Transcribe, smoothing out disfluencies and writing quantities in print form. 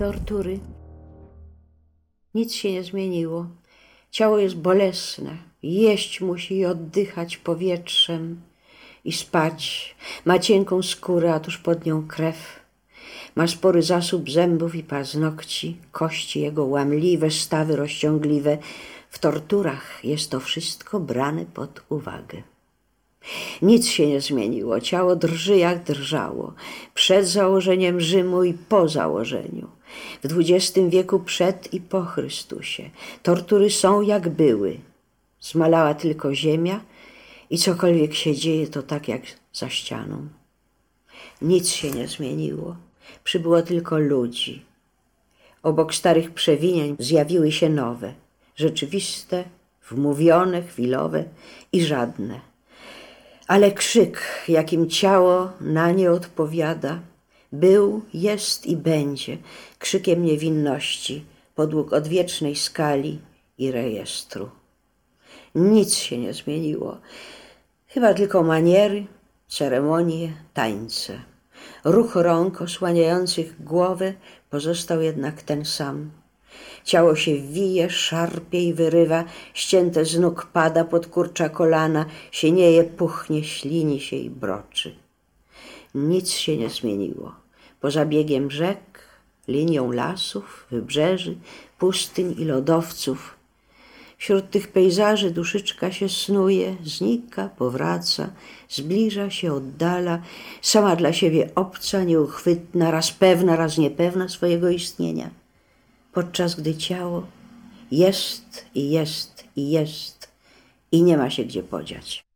tortury. Nic się nie zmieniło. Ciało jest bolesne. Jeść musi i oddychać powietrzem i spać. Ma cienką skórę, a tuż pod nią krew. Ma spory zasób zębów i paznokci, kości jego łamliwe, stawy rozciągliwe. W torturach jest to wszystko brane pod uwagę. Nic się nie zmieniło. Ciało drży jak drżało. Przed założeniem Rzymu i po założeniu. W XX wieku przed i po Chrystusie. Tortury są jak były. Zmalała tylko ziemia i cokolwiek się dzieje, to tak jak za ścianą. Nic się nie zmieniło. Przybyło tylko ludzi. Obok starych przewinień zjawiły się nowe. Rzeczywiste, wmówione, chwilowe i żadne. Ale krzyk, jakim ciało na nie odpowiada, był, jest i będzie krzykiem niewinności podług odwiecznej skali i rejestru. Nic się nie zmieniło, chyba tylko maniery, ceremonie, tańce. Ruch rąk osłaniających głowę pozostał jednak ten sam. Ciało się wije, szarpie i wyrywa, ścięte z nóg pada, podkurcza kolana, sienieje, puchnie, ślini się i broczy. Nic się nie zmieniło. Poza biegiem rzek, linią lasów, wybrzeży, pustyń i lodowców. Wśród tych pejzaży duszyczka się snuje, znika, powraca, zbliża się, oddala, sama dla siebie obca, nieuchwytna, raz pewna, raz niepewna swojego istnienia. Podczas gdy ciało jest i jest i jest i nie ma się gdzie podziać.